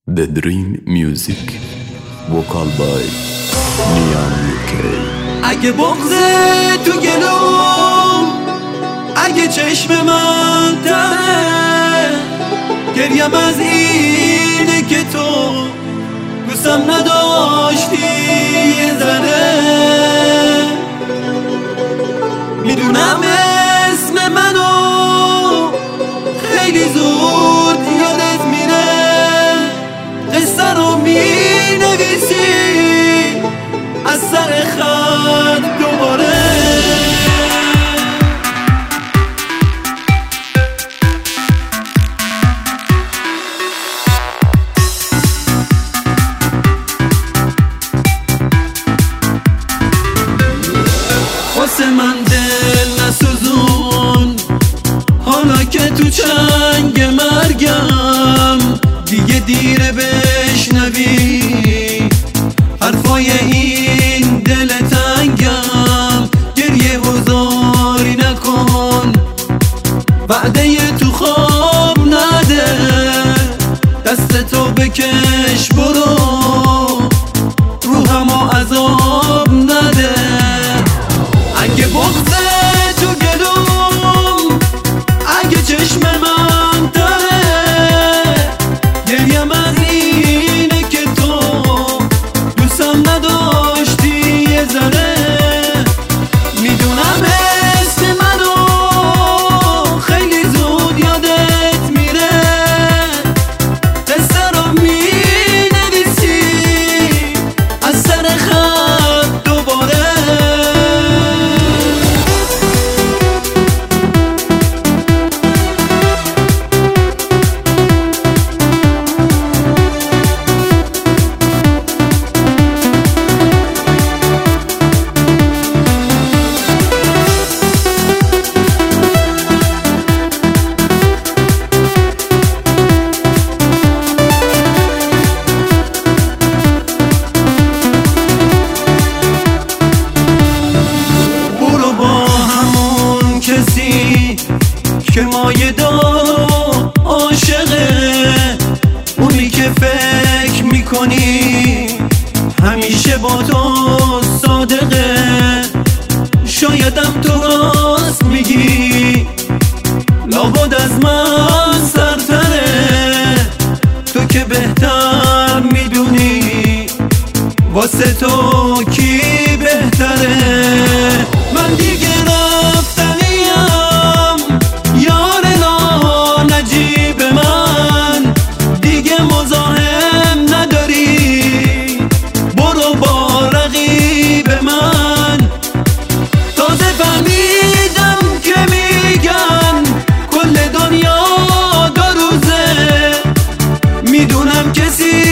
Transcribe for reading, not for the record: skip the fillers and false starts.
The Dream Music Vocal by Neon UK. اگه بغضه تو گلوم، اگه چشم من تره، گریم از اینه که تو دوستم نداشتی یه ذره. میدونم اسم منو خیلی زود یادت میره، قصه رو مینویسی از سر خط دوباره. واسه من دل نسوزون، حالا که تو چنگ مرگم دیگه دیره بشنوی حرفای این دل تنگم. گریه بزاری نکن، وعده تو خواب نده، دستتو بکش برو، روحمو عذاب نده. اگه بغضه تو گلوم، اگه چشم من تره، گریم از اینه که تو دوستم نداشتی یه ذره. میدونم اسم منو خیلی زود یادت میره، قصه رو مینویسی از سر خط دوباره. که مایه دار عاشقه، اونی که فکر میکنی همیشه با تو صادقه. شایدم تو راست میگی، لابد از من سرتره، تو که بهتر میدونی واسه تو کی بهتره. من دیگه رفتنیم، یار ناجیب من دیگه مزاحم نداری، برو با رقیب من. تازه فهمیدم که میگن کل دنیا دو روزه، میدونم کسی